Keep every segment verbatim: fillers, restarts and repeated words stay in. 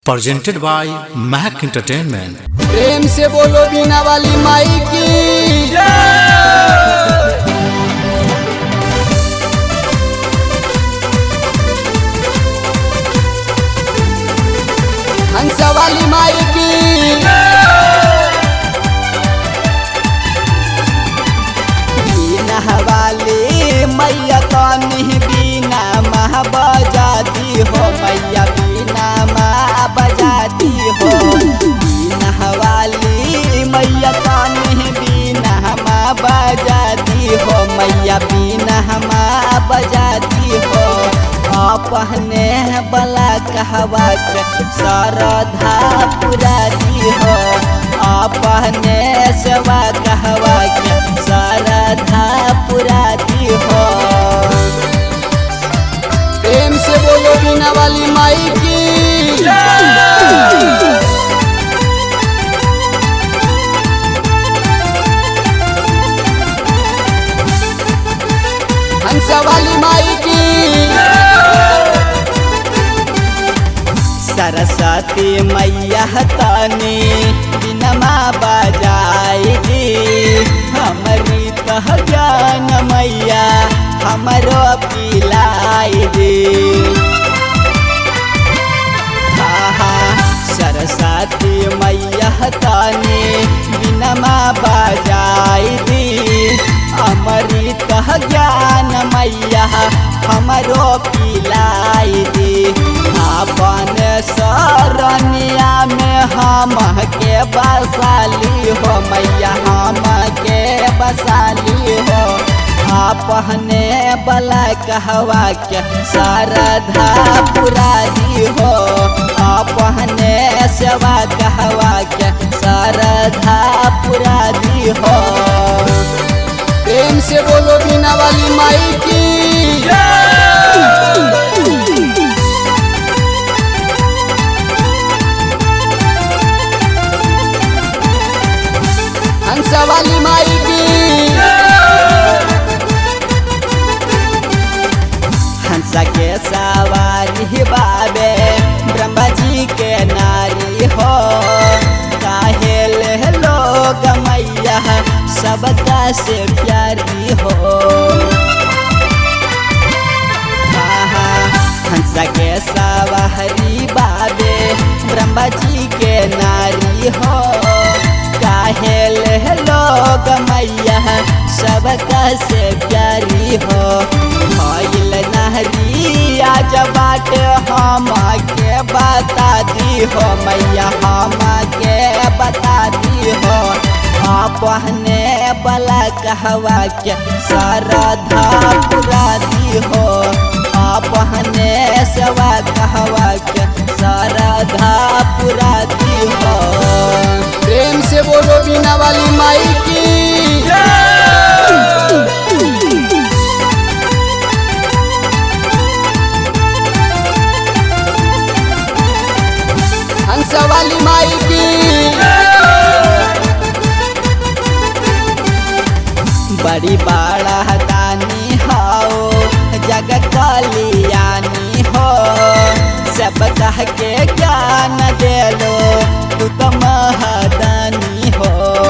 presented by Mahak Entertainment। प्रेम से बोलो बीना वाली माई की हंस वाली माई की बीना वाली मैया कौनी बीना माँ बजाती हो मैया बीना माँ बजाती हो बीना वाली मैया कौनी बीना माँ बजाती हो मैया बीना माँ बजाती हो अपने बला कहवा के सरधा पुराती हो अपने सेवा कहवा के सरधा पुराती हो। प्रेम से बोलो बीना वाली माई की हंस वाली माई की सरस्वती मैया तानी बिनमा बजाई दी हमारी तह ज्ञान मैया हमरो पिलाई दी। सरस्वती मैया तानी बिनमा बजाई दी हमारी तह ज्ञान मैया हमरो पिलाई दी। अपन सरनिया में हम के बसाली हो मैया हम के बसाली हो अपने बला कहवा के सरधा पुरादी हो अपने सेवा कहवा के सरधा पुरादी हो। प्रेम से बोलो बीना वाली माई की हंस वाली माई की हंस के सवारी बाबे ब्रह्मा जी के नारी हो काहे ले लोग मैया सबका से प्यारी हो। हंस के सवारी बाबे ब्रह्मा जी के नारी हो काहे ले लोग मैया सबका से प्यारी हो। भइल नहरी आज बाट हम के बता दी हो मैया हम के बता दी हो अपने बला कहवा के सरधा पुरादी हो अपने सेवा कहवा के सरधा पुरादी हो। प्रेम से बोलो बीना वाली माई की हंस वाली माई की बड़ी बड़ा दानी हो जग कलियानी हो सब कह के ज्ञान दे लो तू तो महदानी हो।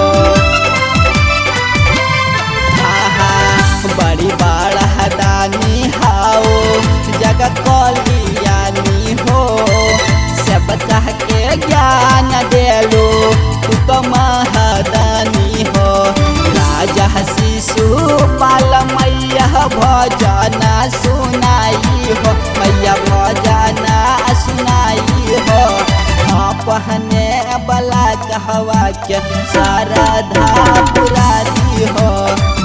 बड़ी बड़ा दानी हो जग कलियानी हो सब कह के ज्ञान दे लो तू तो महदानी हो। राजा शिशु पाल मैया भजन सुनाई हो मैया भजन सुनाई हो अपने बला कहवा के सरधा पुरादी हो।